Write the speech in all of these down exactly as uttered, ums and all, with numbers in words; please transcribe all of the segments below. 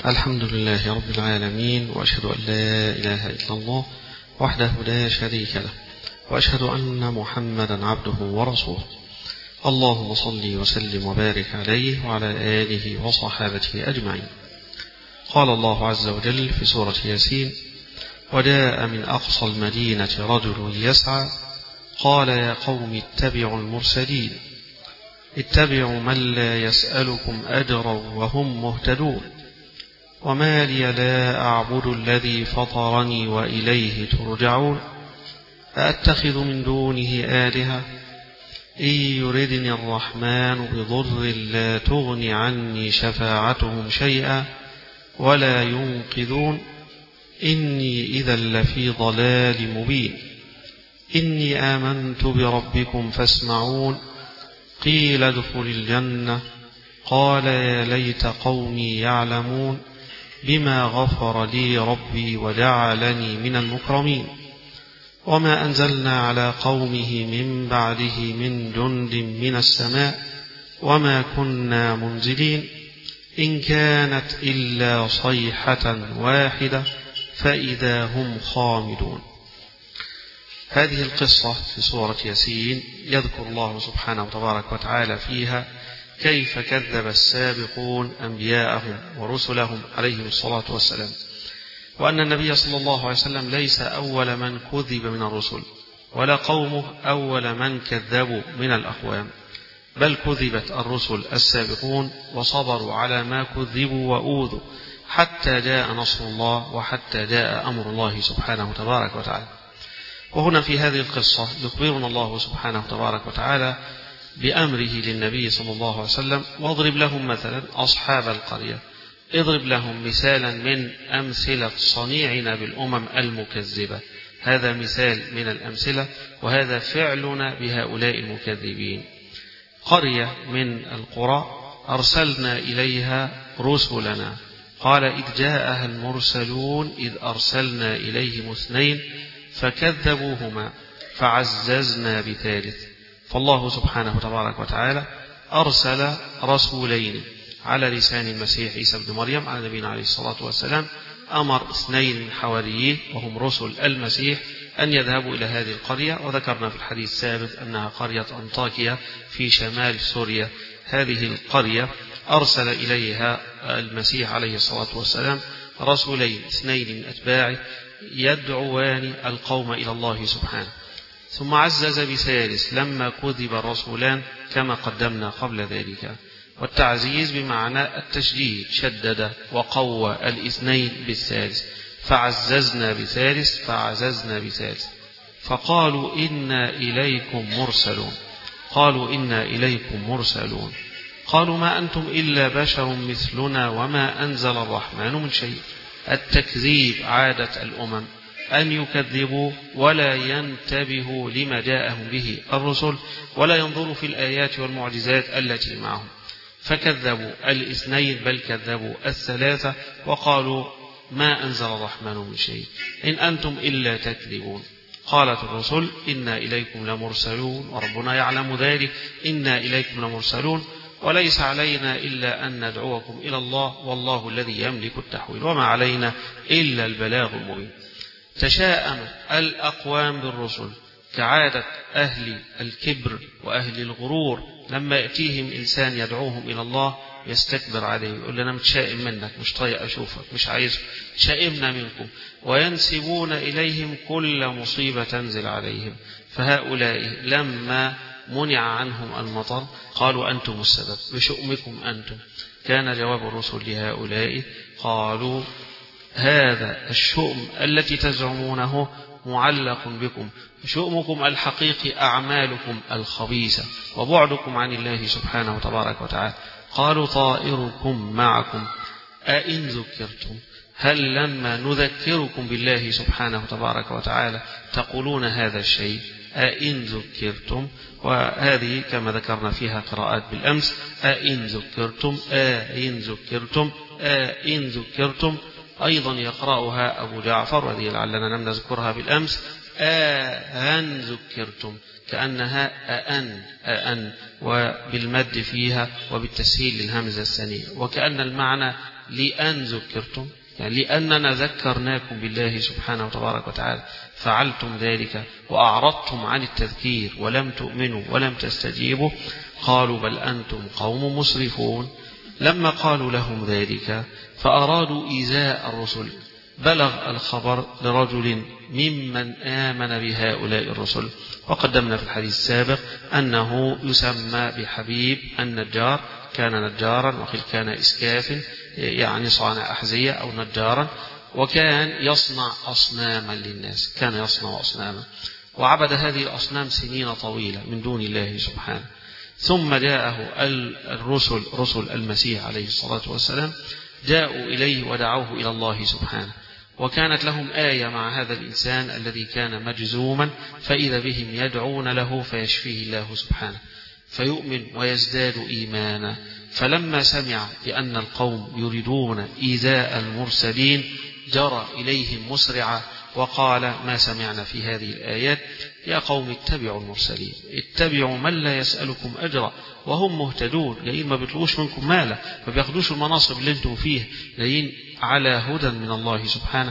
الحمد لله رب العالمين، وأشهد أن لا إله إلا الله وحده لا شريك له، وأشهد أن محمدا عبده ورسوله. اللهم صل وسلم وبارك عليه وعلى آله وصحابته أجمعين. قال الله عز وجل في سورة ياسين: وجاء من أقصى المدينة رجل يسعى قال يا قوم اتبعوا المرسلين اتبعوا من لا يسألكم أجرا وهم مهتدون وما لي لا أعبد الذي فطرني وإليه ترجعون أأتخذ من دونه آلهة إن يردني الرحمن بضر لا تغن عني شفاعتهم شيئا ولا ينقذون إني إذا لفي ضلال مبين إني آمنت بربكم فاسمعون قيل ادخل الجنة قال يا ليت قومي يعلمون بما غفر لي ربي وجعلني من المكرمين وما أنزلنا على قومه من بعده من جند من السماء وما كنا منزلين إن كانت إلا صيحة واحدة فإذا هم خامدون. هذه القصة في سورة ياسين يذكر الله سبحانه وتبارك وتعالى فيها كيف كذب السابقون أنبياءهم ورسلهم عليهم الصلاة والسلام، وأن النبي صلى الله عليه وسلم ليس أول من كذب من الرسل ولا قومه أول من كذبوا من الأقوام، بل كذبت الرسل السابقون وصبروا على ما كذبوا وأوذوا حتى جاء نصر الله وحتى جاء أمر الله سبحانه وتبارك وتعالى. وهنا في هذه القصة يخبرنا الله سبحانه وتبارك وتعالى بأمره للنبي صلى الله عليه وسلم: واضرب لهم مثلا أصحاب القرية. اضرب لهم مثالا من أمثلة صنيعنا بالأمم المكذبة. هذا مثال من الأمثلة، وهذا فعلنا بهؤلاء المكذبين. قرية من القرى أرسلنا إليها رسلنا قال إذ جاءها المرسلون إذ أرسلنا إليهم اثنين فكذبوهما فعززنا بثالث. فالله سبحانه وتبارك وتعالى أرسل رسولين على لسان المسيح عيسى بن مريم على نبينا عليه الصلاة والسلام. أمر اثنين من حوارييه وهم رسل المسيح أن يذهبوا إلى هذه القرية، وذكرنا في الحديث السابق أنها قرية أنطاكيا في شمال سوريا. هذه القرية أرسل إليها المسيح عليه الصلاة والسلام رسولين اثنين من أتباعه يدعوان القوم إلى الله سبحانه، ثم عزز بثالث لما كذب الرسولان كما قدمنا قبل ذلك. والتعزيز بمعنى التشديد، شدد وقوى الاثنين بالثالث، فعززنا بثالث فعززنا بثالث. فقالوا إنا إليكم مرسلون قالوا إنا إليكم مرسلون قالوا ما أنتم إلا بشر مثلنا وما أنزل الرحمن من شيء. التكذيب عادة الأمم أن يكذبوا ولا ينتبهوا لما جاءهم به الرسل ولا ينظروا في الآيات والمعجزات التي معهم، فكذبوا الاثنين بل كذبوا الثلاثة وقالوا ما أنزل الرحمن من شيء إن أنتم إلا تكذبون. قالت الرسل إنا إليكم لمرسلون وربنا يعلم ذلك إنا إليكم لمرسلون وليس علينا إلا أن ندعوكم إلى الله والله الذي يملك التحويل وما علينا إلا البلاغ المبين. تشاءم الأقوام بالرسل كعادة أهل الكبر وأهل الغرور، لما يأتيهم إنسان يدعوهم إلى الله يستكبر عليه، يقول لنا متشائم منك، مش طايق أشوفك، مش عايز، شائمنا منكم، وينسبون إليهم كل مصيبة تنزل عليهم. فهؤلاء لما منع عنهم المطر قالوا أنتم السبب بشؤمكم أنتم. كان جواب الرسل لهؤلاء قالوا هذا الشؤم التي تزعمونه معلق بكم، شؤمكم الحقيقي أعمالكم الخبيثة وبعدكم عن الله سبحانه وتبارك وتعالى. قالوا طائركم معكم أئن ذكرتم، هل لما نذكركم بالله سبحانه وتبارك وتعالى تقولون هذا الشيء؟ أئن ذكرتم، وهذه كما ذكرنا فيها قراءات بالأمس، أئن ذكرتم أئن ذكرتم أئن ذكرتم. أيضا يقرأها أبو جعفر، وهذه لعلنا لم نذكرها بالأمس، آن ذكرتم، كأنها أن أن وبالمد فيها وبالتسهيل للهمزة الثانية، وكأن المعنى لأن ذكرتم، يعني لأننا ذكرناكم بالله سبحانه وتبارك وتعالى فعلتم ذلك وأعرضتم عن التذكير ولم تؤمنوا ولم تستجيبوا. قالوا بل أنتم قوم مسرفون. لما قالوا لهم ذلك فأرادوا إيذاء الرسل، بلغ الخبر لرجل ممن آمن بهؤلاء الرسل، وقدمنا في الحديث السابق أنه يسمى بحبيب النجار، كان نجارا وقيل كان إسكاف يعني صانع أحذية أو نجارا، وكان يصنع أصناما للناس، كان يصنع أصناما وعبد هذه الأصنام سنين طويلة من دون الله سبحانه. ثم جاءه الرسل رسل المسيح عليه الصلاة والسلام، جاءوا إليه ودعوه إلى الله سبحانه، وكانت لهم آية مع هذا الإنسان الذي كان مجزوما، فإذا بهم يدعون له فيشفيه الله سبحانه فيؤمن ويزداد إيمانا. فلما سمع بأن القوم يريدون إيذاء المرسلين جرى إليهم مسرعا وقال ما سمعنا في هذه الآيات، يا قوم اتبعوا المرسلين، اتبعوا من لا يسألكم أجرا وهم مهتدون، جايين ما بيطلبوش منكم مالا، ما بياخدوش المناصب اللي انتم فيه، جايين على هدى من الله سبحانه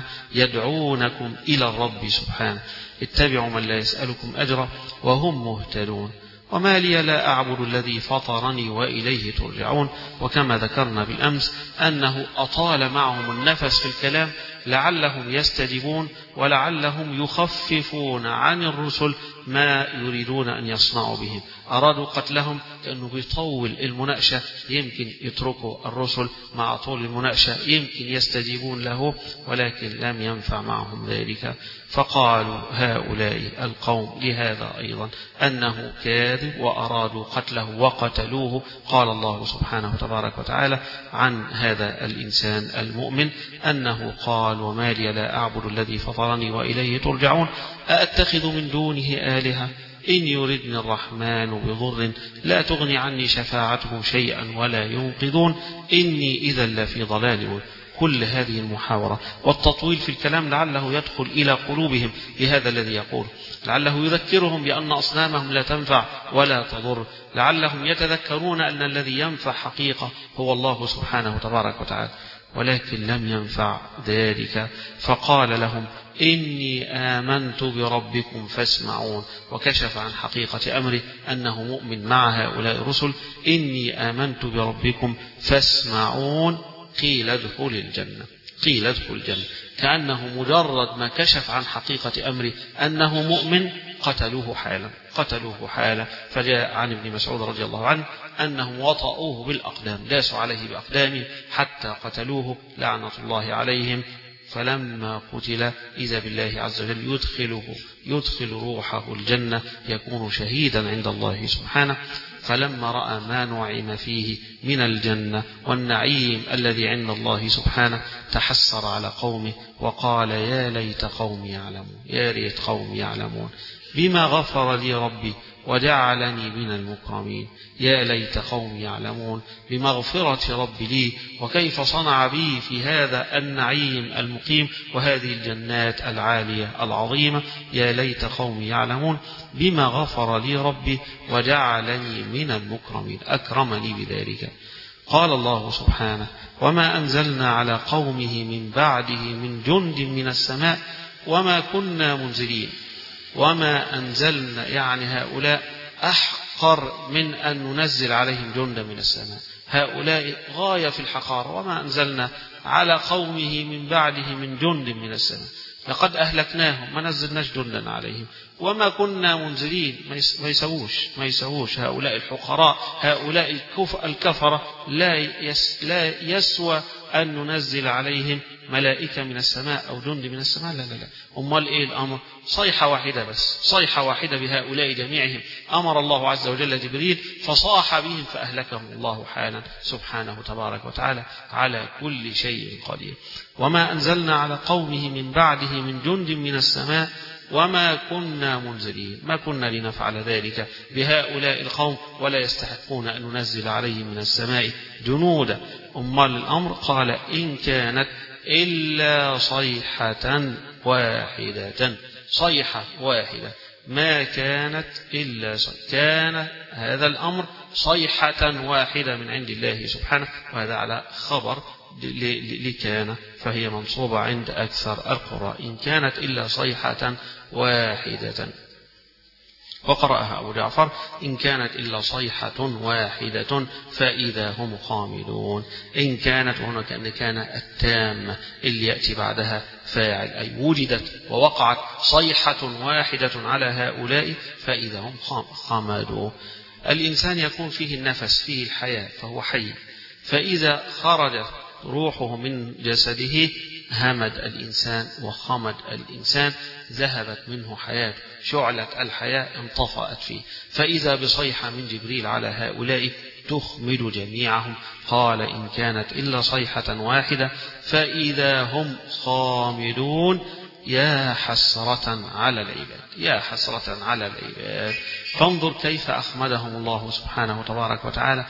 يدعونكم إلى الرب سبحانه، اتبعوا من لا يسألكم أجرا وهم مهتدون. وما لي لا أعبد الذي فطرني وإليه ترجعون. وكما ذكرنا بالأمس أنه أطال معهم النفس في الكلام لعلهم يستجيبون ولعلهم يخففون عن الرسل ما يريدون أن يصنعوا بهم. أرادوا قتلهم لأنه بيطول المناقشة، يمكن يتركوا الرسل مع طول المناقشة، يمكن يستجيبون له، ولكن لم ينفع معهم ذلك. فقالوا هؤلاء القوم لهذا أيضا أنه كاذب وأرادوا قتله وقتلوه. قال الله سبحانه وتبارك وتعالى عن هذا الإنسان المؤمن أنه قال وما لي لا أعبد الذي فطرني وإليه ترجعون، أأتخذ من دونه آلهة إن يردني الرحمن بضر لا تغني عني شفاعتهم شيئا ولا ينقذون إني إذا لفي ضلال مبين. كل هذه المحاورة والتطويل في الكلام لعله يدخل إلى قلوبهم بهذا الذي يقول، لعله يذكرهم بأن أصنامهم لا تنفع ولا تضر، لعلهم يتذكرون أن الذي ينفع حقيقة هو الله سبحانه وتبارك وتعالى، ولكن لم ينفع ذلك. فقال لهم إني آمنت بربكم فاسمعون، وكشف عن حقيقة أمره أنه مؤمن مع هؤلاء الرسل. إني آمنت بربكم فاسمعون قيل ادخل الجنة، قيل ادخل الجنة، كأنه مجرد ما كشف عن حقيقة أمره أنه مؤمن قتلوه حالا، قتلوه حالا. فجاء عن ابن مسعود رضي الله عنه أنهم وطأوه بالأقدام، داسوا عليه بأقدامهم حتى قتلوه لعنة الله عليهم. فلما قتل إذا بالله عز وجل يدخله يدخل روحه الجنة، يكون شهيدا عند الله سبحانه. فلما رأى ما نعم فيه من الجنة والنعيم الذي عند الله سبحانه تحسر على قومه وقال يا ليت قومي يعلمون، يا ريت قومي يعلمون بما غفر لي ربي وجعلني من المكرمين، يا ليت قومي يعلمون بمغفرة ربي لي وكيف صنع بي في هذا النعيم المقيم وهذه الجنات العالية العظيمة، يا ليت قومي يعلمون بما غفر لي ربي وجعلني من المكرمين، أكرمني بذلك. قال الله سبحانه وما أنزلنا على قومه من بعده من جند من السماء وما كنا منزلين. وما أنزلنا يعني هؤلاء أحقر من أن ننزل عليهم جندا من السماء، هؤلاء غاية في الحقارة. وما أنزلنا على قومه من بعده من جند من السماء، لقد أهلكناهم ما نزلناش جندا عليهم، وما كنا منزلين. ما يسووش ما يسووش هؤلاء الحقراء، هؤلاء الكفرة لا يس لا يسوى أن ننزل عليهم ملائكة من السماء أو جند من السماء، لا لا لا. أمال إيه الأمر؟ صيحة واحدة بس، صيحة واحدة بهؤلاء جميعهم. أمر الله عز وجل جبريل فصاح بهم فأهلكهم الله حالا سبحانه تبارك وتعالى على كل شيء قدير. وما أنزلنا على قومه من بعده من جند من السماء وما كنا منزلين، ما كنا لنفعل ذلك بهؤلاء القوم ولا يستحقون أن ننزل عليهم من السماء جنودا. أمال الأمر؟ قال إن كانت إلا صيحة واحدة، صيحة واحدة ما كانت إلا صيحة، كان هذا الأمر صيحة واحدة من عند الله سبحانه، وهذا على خبر لكان، فهي منصوبة عند أكثر القراء، إن كانت إلا صيحة واحدة. وقرأها أبو جعفر إن كانت إلا صيحة واحدة فإذا هم خامدون. إن كانت هنا كأن كان التامة اللي يأتي بعدها فاعل، أي وجدت ووقعت صيحة واحدة على هؤلاء فإذا هم خامدون. الإنسان يكون فيه النفس، فيه الحياة، فهو حي، فإذا خرجت روحه من جسده همد الإنسان وخمد الإنسان، ذهبت منه حياته، شعلة الحياة انطفأت فيه، فإذا بصيحة من جبريل على هؤلاء تخمد جميعهم. قال إن كانت إلا صيحة واحدة فإذا هم خامدون. يا حسرة على العباد، يا حسرة على العباد. فانظر كيف أخمدهم الله سبحانه تبارك وتعالى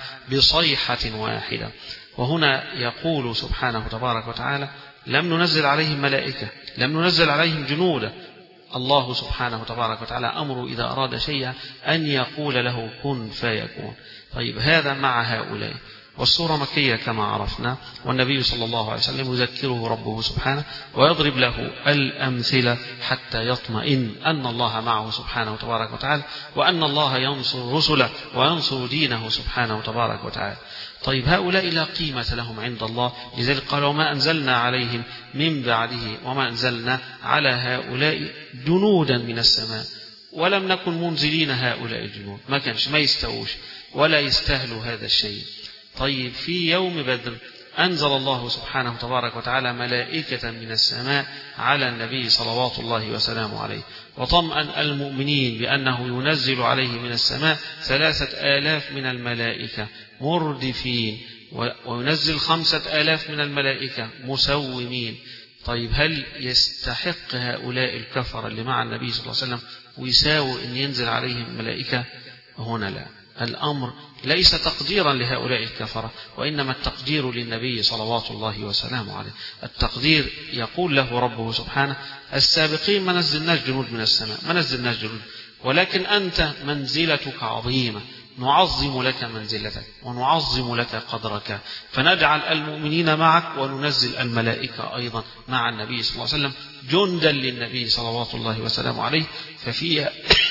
بصيحة واحدة. وهنا يقول سبحانه تبارك وتعالى لم ننزل عليهم ملائكة، لم ننزل عليهم جنودا. الله سبحانه تبارك وتعالى أمره إذا أراد شيئا أن يقول له كن فيكون. طيب هذا مع هؤلاء، والسورة مكية كما عرفنا، والنبي صلى الله عليه وسلم يذكره ربه سبحانه ويضرب له الأمثلة حتى يطمئن أن الله معه سبحانه تبارك وتعالى، وأن الله ينصر رسله وينصر دينه سبحانه تبارك وتعالى. طيب هؤلاء لا قيمة لهم عند الله، لذلك قال وما أنزلنا عليهم من بعده، وما أنزلنا على هؤلاء جنودا من السماء، ولم نكن منزلين هؤلاء الجنود، ما كانش، ما يستووش ولا يستاهلوا هذا الشيء. طيب في يوم بدر أنزل الله سبحانه تبارك وتعالى ملائكة من السماء على النبي صلوات الله وسلامه عليه، وطمأن المؤمنين بأنه ينزل عليه من السماء ثلاثة آلاف من الملائكة مردفين، وينزل خمسة آلاف من الملائكة مسومين. طيب هل يستحق هؤلاء الكفر اللي مع النبي صلى الله عليه وسلم ويساوي أن ينزل عليهم ملائكة؟ هنا لا، الأمر ليس تقديرا لهؤلاء الكفرة، وإنما التقدير للنبي صلوات الله وسلامه عليه. التقدير يقول له ربه سبحانه السابقين ما نزلناش جنود من السماء، ما نزلناش جنود، ولكن أنت منزلتك عظيمة، نعظم لك منزلتك ونعظم لك قدرك، فنجعل المؤمنين معك وننزل الملائكة أيضا مع النبي صلى الله عليه وسلم جندا للنبي صلوات الله وسلامه عليه. ففيها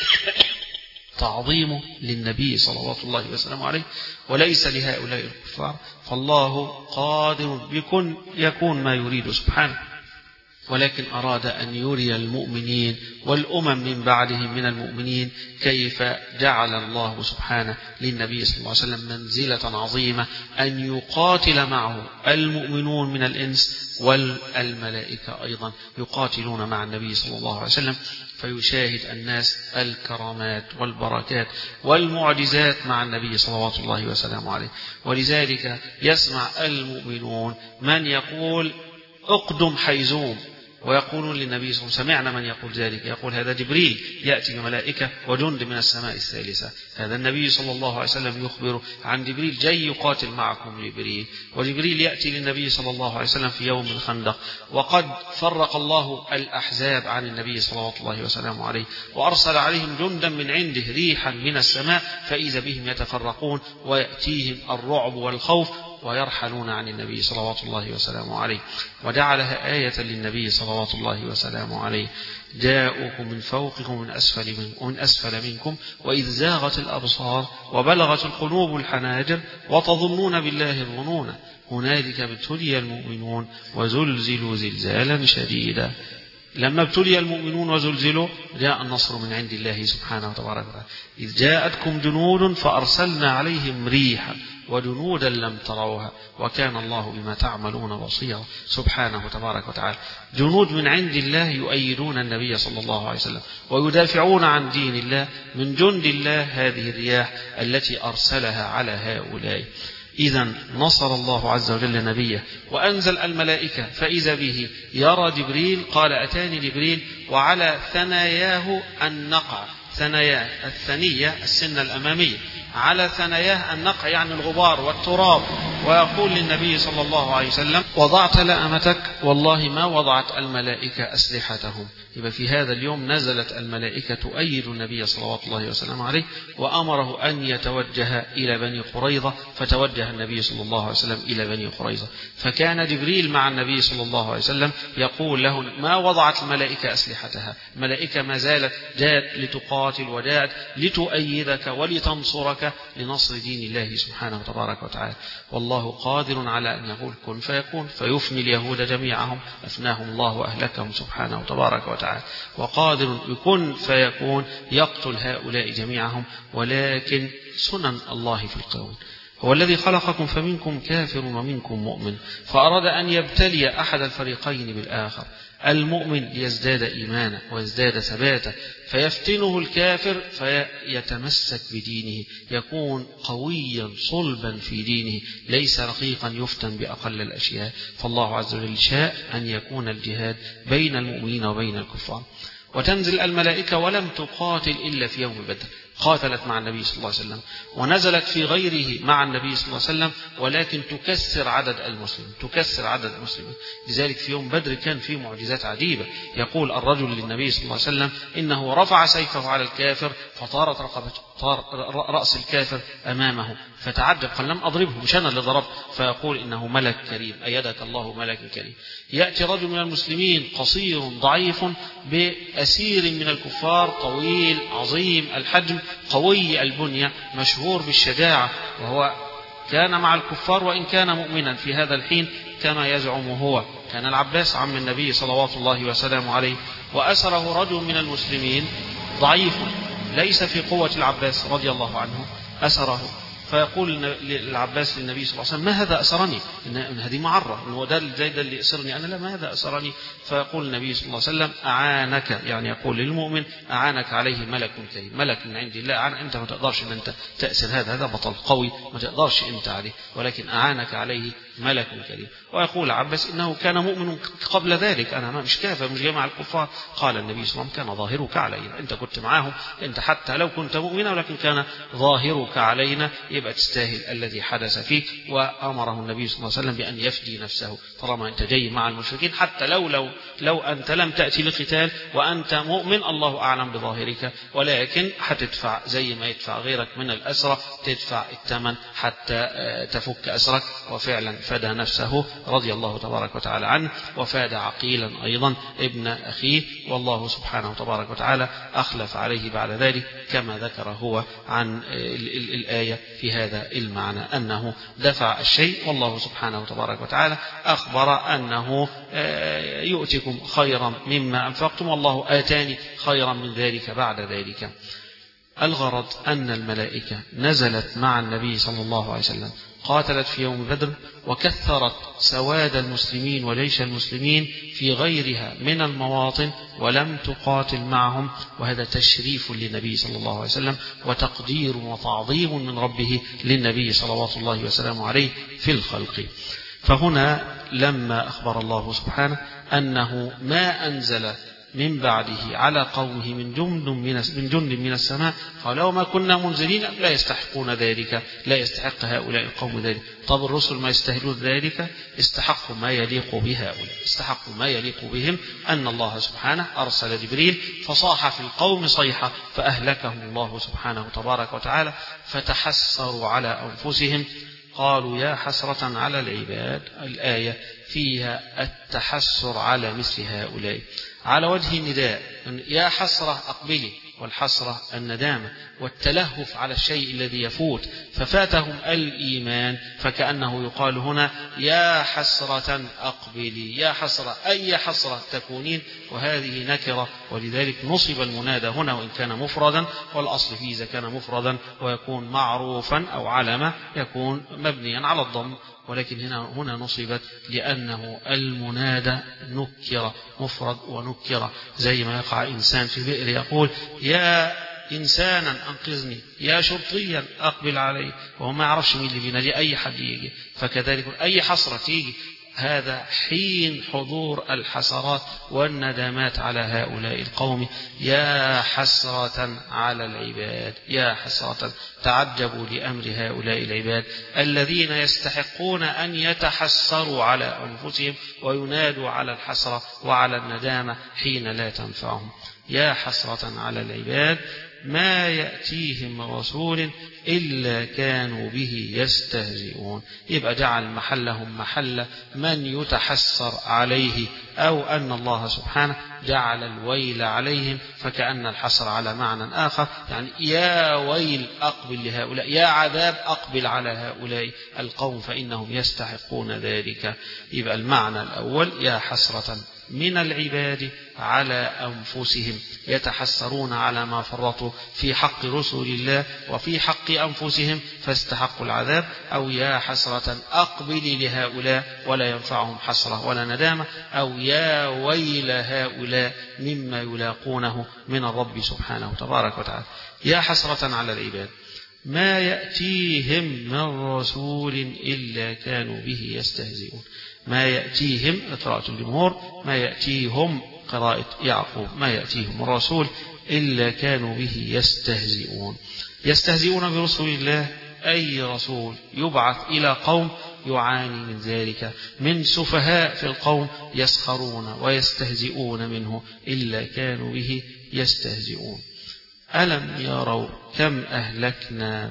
تعظيمه للنبي صلوات الله وسلامه عليه وليس لهؤلاء الكفار. فالله قادر بكن يكون ما يريد سبحانه، ولكن أراد أن يري المؤمنين والأمم من بعدهم من المؤمنين كيف جعل الله سبحانه للنبي صلى الله عليه وسلم منزلة عظيمة أن يقاتل معه المؤمنون من الإنس والملائكة أيضا يقاتلون مع النبي صلى الله عليه وسلم، فيشاهد الناس الكرامات والبركات والمعجزات مع النبي صلوات الله وسلامه عليه. ولذلك يسمع المؤمنون من يقول اقدم حيزوم، ويقولون للنبي صلى الله عليه وسلم سمعنا من يقول ذلك، يقول هذا جبريل يأتي بملائكة وجند من السماء الثالثة. هذا النبي صلى الله عليه وسلم يخبر عن جبريل جاي يقاتل معكم جبريل، وجبريل يأتي للنبي صلى الله عليه وسلم في يوم الخندق، وقد فرق الله الأحزاب عن النبي صلى الله عليه وسلم عليه، وأرسل عليهم جندا من عنده ريحا من السماء فإذا بهم يتفرقون ويأتيهم الرعب والخوف ويرحلون عن النبي صلوات الله وسلامه عليه، وجعلها آية للنبي صلوات الله وسلامه عليه. جاءوكم من فوقكم ومن أسفل منكم, ومن أسفل منكم وإذ زاغت الأبصار وبلغت القلوب الحناجر وتظنون بالله الظنون هنالك ابتلي المؤمنون وزلزلوا زلزالا شديدا. لما ابتلي المؤمنون وزلزلوا جاء النصر من عند الله سبحانه وتعالى. إذ جاءتكم جنود فأرسلنا عليهم ريحا وجنودا لم تروها وكان الله بما تعملون بصيرا سبحانه تبارك وتعالى. جنود من عند الله يؤيدون النبي صلى الله عليه وسلم ويدافعون عن دين الله. من جند الله هذه الرياح التي أرسلها على هؤلاء. إذا نصر الله عز وجل نبيه وأنزل الملائكة، فإذا به يرى جبريل، قال أتاني جبريل وعلى ثناياه النقع، ثناياه. الثنية السنة الأمامية، على ثناياه النقع يعني الغبار والتراب. ويقول للنبي صلى الله عليه وسلم: وضعت لأمتك والله ما وضعت الملائكة أسلحتهم. يبقى في هذا اليوم نزلت الملائكة تؤيد النبي صلى الله وسلم عليه، وأمره أن يتوجه إلى بني قريظة، فتوجه النبي صلى الله عليه وسلم إلى بني قريظة. فكان جبريل مع النبي صلى الله عليه وسلم يقول له: ما وضعت الملائكة أسلحتها، الملائكة ما زالت جاءت لتقاتل وجاءت لتؤيدك ولتنصرك لنصر دين الله سبحانه وتبارك وتعالى. والله قادر على أن يقول كن فيكون، فيفني اليهود جميعهم، أفناهم الله وأهلكهم سبحانه وتبارك وتعالى. وقادر يكون فيكون يقتل هؤلاء جميعهم، ولكن سنن الله في الكون. هو الذي خلقكم فمنكم كافر ومنكم مؤمن، فأراد أن يبتلي أحد الفريقين بالآخر، المؤمن ليزداد إيمانا ويزداد ثباتا، فيفتنه الكافر فيتمسك بدينه، يكون قويا صلبا في دينه، ليس رقيقا يفتن بأقل الأشياء. فالله عز وجل شاء أن يكون الجهاد بين المؤمنين وبين الكفار. وتنزل الملائكة ولم تقاتل إلا في يوم بدر، قاتلت مع النبي صلى الله عليه وسلم، ونزلت في غيره مع النبي صلى الله عليه وسلم، ولكن تكسر عدد المسلمين، تكسر عدد المسلمين. لذلك في يوم بدر كان فيه معجزات عجيبة. يقول الرجل للنبي صلى الله عليه وسلم: إنه رفع سيفه على الكافر فطارت رقبته، طار رأس الكافر أمامه، فتعجب قال: لم أضربه، مش أنا اللي ضربت. فيقول: إنه ملك كريم، أيدك الله ملك كريم. يأتي رجل من المسلمين قصير ضعيف بأسير من الكفار، طويل عظيم الحجم قوي البنية مشهور بالشجاعة، وهو كان مع الكفار وإن كان مؤمنا في هذا الحين كما يزعم هو. كان العباس عم النبي صلوات الله وسلامه عليه، وأسره رجل من المسلمين ضعيف ليس في قوة العباس رضي الله عنه، أسره. فيقول العباس للنبي صلى الله عليه وسلم: ما هذا أسرني؟ إن هذه معرة، إنه ده زي اللي أسرني أنا، لا ما هذا أسرني. فيقول النبي صلى الله عليه وسلم: أعانك، يعني يقول للمؤمن: أعانك عليه ملك كريم، ملك من عند الله، أعان أنت ما تقدرش أن أنت تأسر هذا، هذا بطل قوي ما تقدرش أنت عليه، ولكن أعانك عليه ملك كريم. ويقول عباس: إنه كان مؤمن قبل ذلك، أنا مش كافر، مش جاي مع الكفار. قال النبي صلى الله عليه وسلم: كان ظاهرك علينا، أنت كنت معاهم، أنت حتى لو كنت مؤمنا ولكن كان ظاهرك علينا، يبقى تستاهل الذي حدث فيك. وأمره النبي صلى الله عليه وسلم بأن يفدي نفسه، طالما أنت جاي مع المشركين، حتى لو لو لو أنت لم تأتي لقتال وأنت مؤمن، الله أعلم بظاهرك، ولكن هتدفع زي ما يدفع غيرك من الأسرة، تدفع الثمن حتى تفك أسرك. وفعلا فدى نفسه رضي الله تبارك وتعالى عنه، وفاد عقيلا أيضا ابن أخيه، والله سبحانه تبارك وتعالى أخلف عليه بعد ذلك، كما ذكر هو عن الآية في هذا المعنى، أنه دفع الشيء والله سبحانه تبارك وتعالى أخبر أنه يؤتكم خيرا مما أنفقتم، والله آتاني خيرا من ذلك بعد ذلك. الغرض أن الملائكة نزلت مع النبي صلى الله عليه وسلم، قاتلت في يوم بدر، وكثرت سواد المسلمين وليش المسلمين في غيرها من المواطن، ولم تقاتل معهم. وهذا تشريف للنبي صلى الله عليه وسلم، وتقدير وتعظيم من ربه للنبي صلوات الله وسلامه عليه في الخلق. فهنا لما أخبر الله سبحانه أنه ما أنزل من بعده على قومه من جند من من جند من السماء، قالوا ما كنا منزلين، لا يستحقون ذلك، لا يستحق هؤلاء القوم ذلك. طب الرسل ما يستاهلون ذلك؟ استحقوا ما يليق بهؤلاء، استحقوا ما يليق بهم، أن الله سبحانه أرسل جبريل فصاح في القوم صيحة فأهلكهم الله سبحانه تبارك وتعالى، فتحسروا على أنفسهم، قالوا يا حسرة على العباد. الآية فيها التحسر على مثل هؤلاء على وجه النداء، يا حسرة أقبلي، والحسرة الندامة والتلهف على الشيء الذي يفوت، ففاتهم الإيمان، فكأنه يقال هنا يا حسرة أقبلي، يا حسرة أي حسرة تكونين، وهذه نكرة، ولذلك نصب المنادى هنا وإن كان مفردا، والأصل فيه إذا كان مفردا ويكون معروفا أو علامة يكون مبنيا على الضم، ولكن هنا هنا نصبت لأنه المنادى نكر، مفرد ونكر، زي ما يقع إنسان في بئر يقول يا إنسانا أنقذني، يا شرطيا أقبل علي، وهو ما يعرفش مين اللي بينادي، أي حد يجي. فكذلك أي حسرة تيجي هذا حين حضور الحسرات والندامات على هؤلاء القوم. يا حسرة على العباد، يا حسرة، تعجبوا لأمر هؤلاء العباد الذين يستحقون أن يتحسروا على أنفسهم وينادوا على الحسرة وعلى الندامة حين لا تنفعهم. يا حسرة على العباد ما يأتيهم رسول إلا كانوا به يستهزئون. يبقى جعل محلهم محل من يتحسر عليه، أو أن الله سبحانه جعل الويل عليهم، فكأن الحسر على معنى آخر، يعني يا ويل أقبل لهؤلاء، يا عذاب أقبل على هؤلاء القوم فإنهم يستحقون ذلك. يبقى المعنى الأول يا حسرة من العباد على أنفسهم، يتحسرون على ما فرطوا في حق رسل الله وفي حق أنفسهم فاستحقوا العذاب. أو يا حسرة أقبل لهؤلاء ولا ينفعهم حسرة ولا ندامة. أو يا ويل هؤلاء مما يلاقونه من الرب سبحانه تبارك وتعالى. يا حسرة على العباد ما يأتيهم من رسول إلا كانوا به يستهزئون. ما يأتيهم قراءة الجمهور، ما يأتيهم قراءة يعقوب، ما يأتيهم الرسول إلا كانوا به يستهزئون. يستهزئون برسول الله، أي رسول يبعث إلى قوم يعاني من ذلك، من سفهاء في القوم يسخرون ويستهزئون منه إلا كانوا به يستهزئون. ألم يروا كم أهلكنا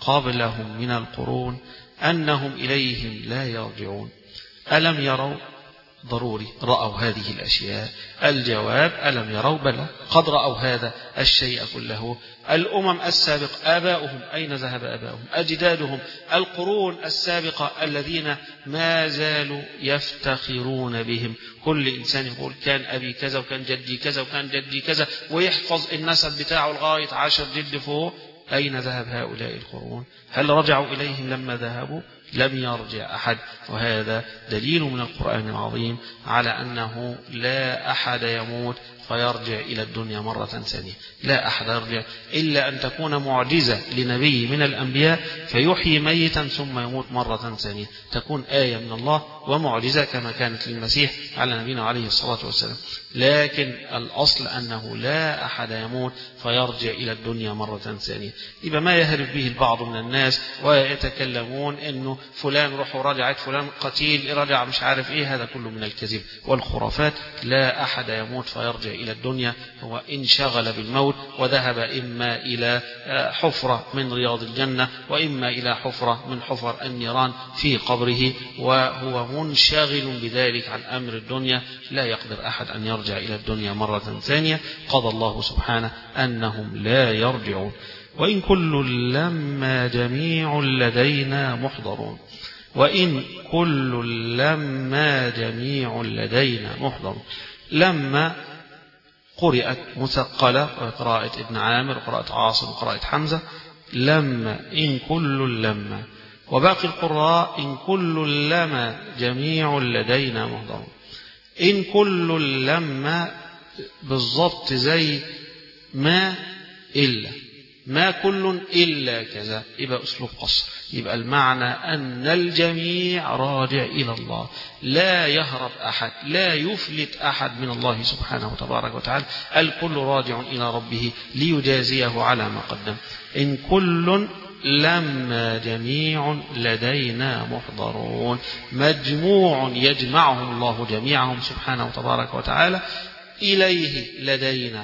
قبلهم من القرون أنهم إليهم لا يرجعون. ألم يروا ضروري رأوا هذه الأشياء. الجواب ألم يروا بلى قد رأوا هذا الشيء كله. الأمم السابقة آباؤهم أين ذهب آباؤهم؟ أجدادهم القرون السابقة الذين ما زالوا يفتخرون بهم. كل إنسان يقول كان أبي كذا وكان جدي كذا وكان جدي كذا ويحفظ النسب بتاعه لغاية عشر جد فوق. أين ذهب هؤلاء القرون؟ هل رجعوا إليهم لما ذهبوا؟ لم يرجع أحد. وهذا دليل من القرآن العظيم على أنه لا أحد يموت فيرجع إلى الدنيا مرة ثانية. لا أحد يرجع إلا أن تكون معجزة لنبي من الأنبياء فيحيي ميتا ثم يموت مرة ثانية، تكون آية من الله ومعجزة كما كانت للمسيح على نبينا عليه الصلاة والسلام. لكن الأصل أنه لا أحد يموت فيرجع إلى الدنيا مرة ثانية. يبقى ما يهرب به البعض من الناس ويتكلمون إنه فلان روح ورجعت، فلان قتيل رجع، مش عارف إيه، هذا كله من الكذب والخرافات. لا أحد يموت فيرجع إلى الدنيا، هو انشغل بالموت وذهب إما إلى حفرة من رياض الجنة وإما إلى حفرة من حفر النيران في قبره، وهو منشغل بذلك عن أمر الدنيا. لا يقدر أحد أن يرجع إلى الدنيا مرة ثانية. قضى الله سبحانه أنهم لا يرجعون. وإن كل لما جميع لدينا محضرون. وإن كل لما جميع لدينا محضرون. لما قرأت مثقلة وقراءة ابن عامر وقراءة عاصم وقراءة حمزة لما، إن كل لما. وباقي القراء إن كل لما جميع لدينا محضرون. إن كل لما بالضبط زي ما إلا، ما كل إلا كذا، يبقى أسلوب قصر. يبقى المعنى أن الجميع راجع إلى الله، لا يهرب أحد، لا يفلت أحد من الله سبحانه وتبارك وتعالى. الكل راجع إلى ربه ليجازيه على ما قدم. إن كل لما جميع لدينا محضرون. مجموع يجمعهم الله جميعهم سبحانه وتبارك وتعالى إليه لدينا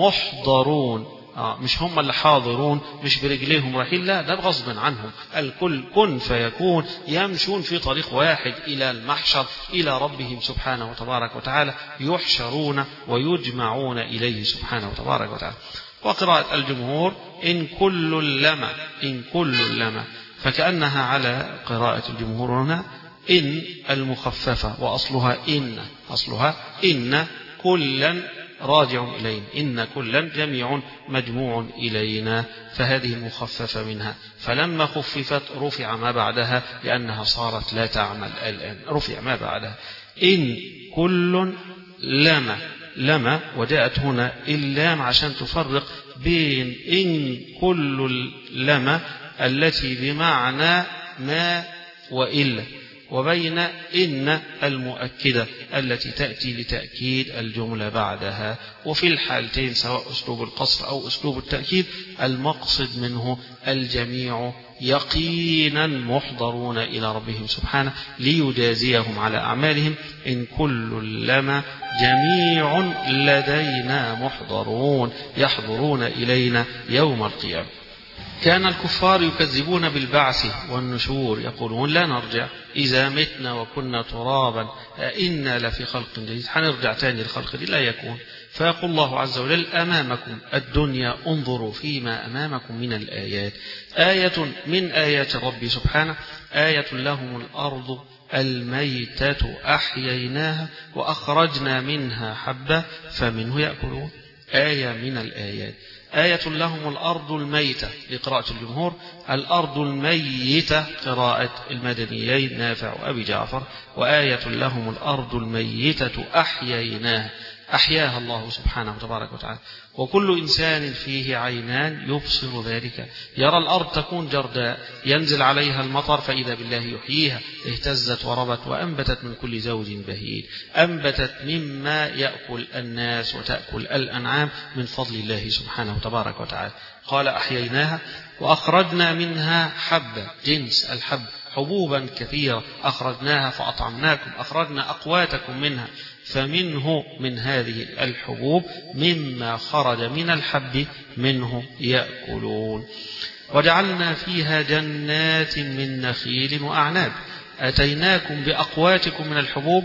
محضرون. آه مش هم اللي حاضرون، مش برجليهم رايحين، لا ده غصبا عنهم. الكل كن فيكون، يمشون في طريق واحد إلى المحشر إلى ربهم سبحانه وتبارك وتعالى، يحشرون ويجمعون إليه سبحانه وتبارك وتعالى. وقراءة الجمهور إن كل لما، إن كل لما، فكأنها على قراءة الجمهور هنا إن المخففة، وأصلها إن، أصلها إن كلا راجع إلينا، إن كلا جميع مجموع إلينا، فهذه المخففة منها. فلما خففت رفع ما بعدها لأنها صارت لا تعمل الآن، رفع ما بعدها. إن كل لما، لما وجاءت هنا اللام عشان تفرق بين إن كل لما التي بمعنى ما وإلا، وبين إن المؤكدة التي تأتي لتأكيد الجملة بعدها. وفي الحالتين سواء أسلوب القصر أو أسلوب التأكيد المقصد منه الجميع يقينا محضرون إلى ربهم سبحانه ليجازيهم على أعمالهم. إن كل لما جميع لدينا محضرون يحضرون إلينا يوم القيامة. كان الكفار يكذبون بالبعث والنشور، يقولون لا نرجع إذا متنا وكنا ترابا إنا لفي خلق جديد، حنرجع تاني للخلق دي لا يكون. فيقول الله عز وجل أمامكم الدنيا انظروا فيما أمامكم من الآيات. آية من آيات ربي سبحانه آية لهم الأرض الميتة أحييناها وأخرجنا منها حبة فمنه يأكلون. آية من الآيات. آية لهم الأرض الميتة لقراءة الجمهور، الأرض الميتة قراءة المدنيين نافع وأبي جعفر، وآية لهم الأرض الميتة أحييناها أحياها الله سبحانه وتبارك وتعالى. وكل إنسان فيه عينان يبصر ذلك، يرى الأرض تكون جرداء ينزل عليها المطر فإذا بالله يحييها، اهتزت وربت وأنبتت من كل زوج بهيج، أنبتت مما يأكل الناس وتأكل الأنعام من فضل الله سبحانه وتبارك وتعالى. قال أحييناها وأخرجنا منها حبة، جنس الحب، حبوبا كثيرة أخرجناها فأطعمناكم، أخرجنا أقواتكم منها، فمنه من هذه الحبوب مما خرج من الحب منه يأكلون. وجعلنا فيها جنات من نخيل وأعناب، أتيناكم بأقواتكم من الحبوب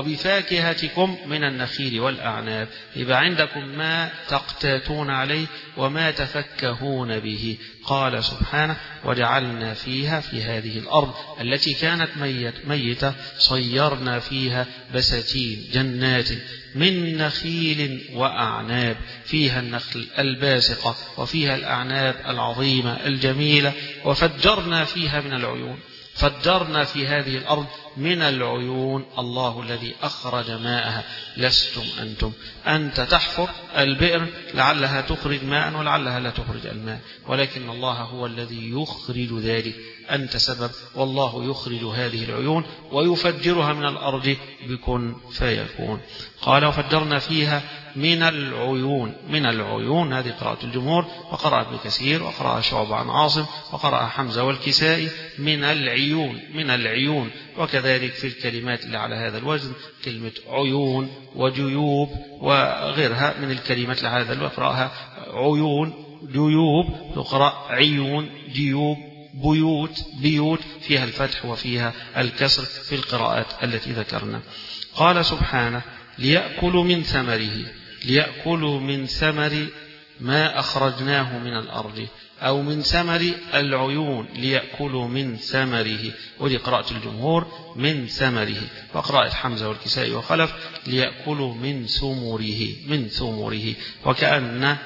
وبفاكهتكم من النخيل والأعناب، يبقى عندكم ما تقتاتون عليه وما تفكهون به. قال سبحانه وجعلنا فيها في هذه الأرض التي كانت ميت ميتة صيرنا فيها بساتين جنات من نخيل وأعناب، فيها النخل الباسقة وفيها الأعناب العظيمة الجميلة، وفجرنا فيها من العيون، فجرنا في هذه الأرض من العيون. الله الذي أخرج ماءها لستم أنتم. أنت تحفر البئر لعلها تخرج ماء ولعلها لا تخرج الماء، ولكن الله هو الذي يخرج ذلك، أنت سبب، والله يخرج هذه العيون ويفجرها من الأرض بكن فيكون. قال وفجرنا فيها من العيون، من العيون هذه قراءة الجمهور، وقرأ ابن كثير وقرأ شعبة عن عاصم وقرأ حمزة والكسائي من العيون، من العيون. وكذلك في الكلمات اللي على هذا الوزن كلمة عيون وجيوب وغيرها من الكلمات اللي على هذا الوزن، قرأها عيون جيوب، تقرأ عيون جيوب بيوت بيوت، فيها الفتح وفيها الكسر في القراءات التي ذكرنا. قال سبحانه ليأكلوا من ثمره، ليأكلوا من ثمر ما أخرجناه من الأرض، أو من ثمر العيون، ليأكلوا من ثمره، ودي قراءة الجمهور من ثمره، وقراءة حمزة والكسائي وخلف ليأكلوا من ثمره، من ثمره، وكأن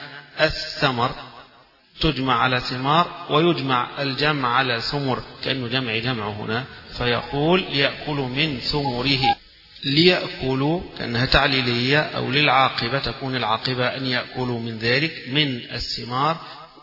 الثمر تجمع على ثمار ويجمع الجمع على ثمر، كأنه جمع جمع هنا، فيقول ليأكلوا من ثمره. ليأكلوا كأنها تعليلية أو للعاقبة، تكون العاقبة أن يأكلوا من ذلك من الثمار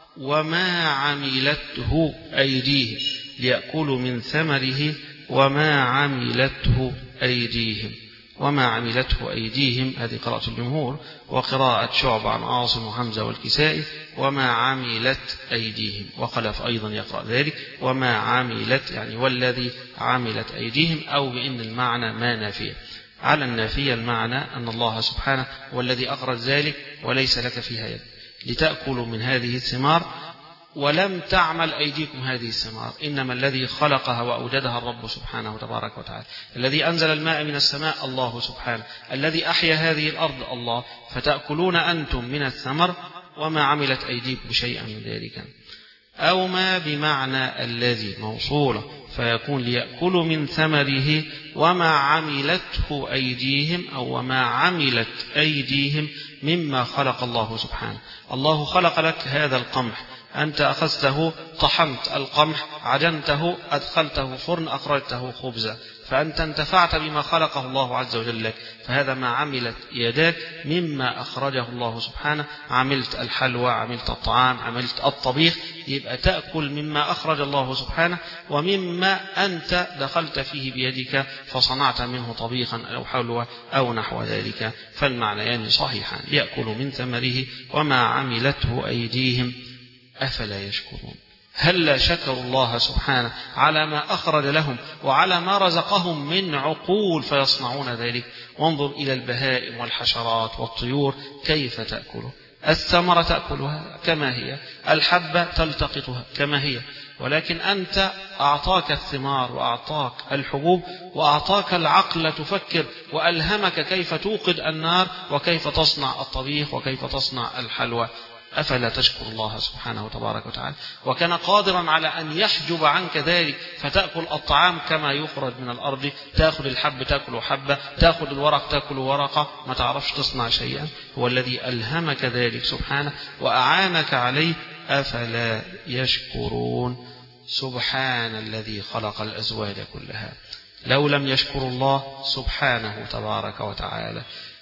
وما عملته أيديهم، ليأكلوا من ثمره وما عملته أيديهم، وما عملته أيديهم هذه قراءة الجمهور، وقراءة شعبة عن عاصم وحمزة والكسائي وما عملت أيديهم، وخلف أيضا يقرأ ذلك وما عملت، يعني والذي عملت أيديهم، أو بأن المعنى ما نافية. على النافية المعنى أن الله سبحانه هو الذي أخرج ذلك وليس لك فيها يد، لتأكلوا من هذه الثمار ولم تعمل أيديكم هذه الثمار، إنما الذي خلقها وأوجدها الرب سبحانه وتبارك وتعالى، الذي أنزل الماء من السماء الله سبحانه، الذي أحيا هذه الأرض الله، فتأكلون أنتم من الثمر وما عملت أيديكم شيئا من ذلك. أو ما بمعنى الذي موصولة، فيكون ليأكلوا من ثمره وما عملته أيديهم، أو وما عملت أيديهم مما خلق الله سبحانه. الله خلق لك هذا القمح، أنت أخذته طحنت القمح عجنته أدخلته فرن أخرجته خبزا، فأنت انتفعت بما خلقه الله عز وجل لك، فهذا ما عملت يداك مما أخرجه الله سبحانه. عملت الحلوى، عملت الطعام، عملت الطبيخ، يبقى تأكل مما أخرج الله سبحانه، ومما أنت دخلت فيه بيدك فصنعت منه طبيخا أو حلوى أو نحو ذلك، فالمعنيان صحيحان. يأكل من ثمره وما عملته أيديهم أفلا يشكرون. هل شكروا الله سبحانه على ما أخرج لهم وعلى ما رزقهم من عقول فيصنعون ذلك؟ وانظر إلى البهائم والحشرات والطيور كيف تأكله. الثمرة تأكلها كما هي، الحبة تلتقطها كما هي، ولكن أنت أعطاك الثمار وأعطاك الحبوب وأعطاك العقل تفكر، وألهمك كيف توقد النار وكيف تصنع الطبيخ وكيف تصنع الحلوى. أفلا تشكر الله سبحانه تبارك وتعالى؟ وكان قادرا على أن يحجب عنك ذلك فتأكل الطعام كما يخرج من الأرض، تأخذ الحب تأكل حبة، تأخذ الورق تأكل ورقة، ما تعرفش تصنع شيئا. هو الذي ألهمك ذلك سبحانه وأعانك عليه. أفلا يشكرون؟ سبحان الذي خلق الأزواج كلها. لو لم يشكروا الله سبحانه تبارك وتعالى،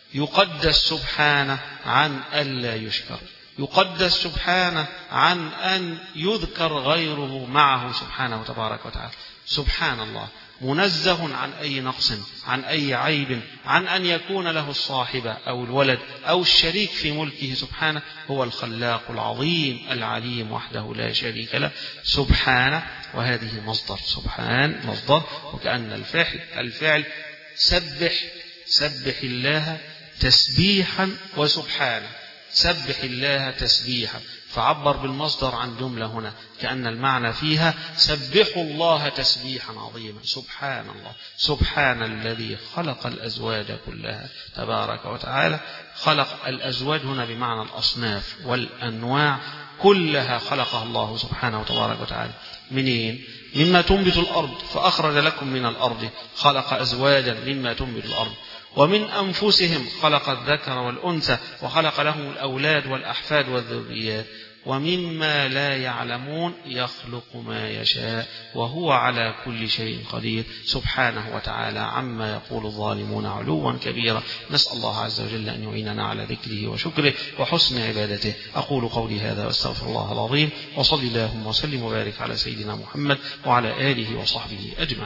يقدس سبحانه عن ألا يشكر، يقدس سبحانه عن أن يذكر غيره معه سبحانه تبارك وتعالى. سبحان الله، منزه عن أي نقص، عن أي عيب، عن أن يكون له الصاحب أو الولد أو الشريك في ملكه. سبحانه هو الخلاق العظيم العليم وحده لا شريك له سبحانه. وهذه مصدر، سبحان مصدر، وكأن الفعل الفعل سبح، سبح الله تسبيحا وسبحانه، سبح الله تسبيحا، فعبر بالمصدر عن جملة هنا كأن المعنى فيها سبحوا الله تسبيحا عظيما. سبحان الله، سبحان الذي خلق الأزواج كلها تبارك وتعالى. خلق الأزواج هنا بمعنى الأصناف والأنواع كلها، خلقها الله سبحانه تبارك وتعالى. منين؟ مما تنبت الأرض، فأخرج لكم من الأرض، خلق أزواجا مما تنبت الأرض. ومن أنفسهم خلق الذكر والأنثى وخلق لهم الأولاد والأحفاد والذريات. ومما لا يعلمون يخلق ما يشاء وهو على كل شيء قدير سبحانه وتعالى عما يقول الظالمون علوا كبيرا. نسأل الله عز وجل أن يعيننا على ذكره وشكره وحسن عبادته. أقول قولي هذا واستغفر الله العظيم، وصلي اللهم وسلم وبارك على سيدنا محمد وعلى آله وصحبه أجمعين.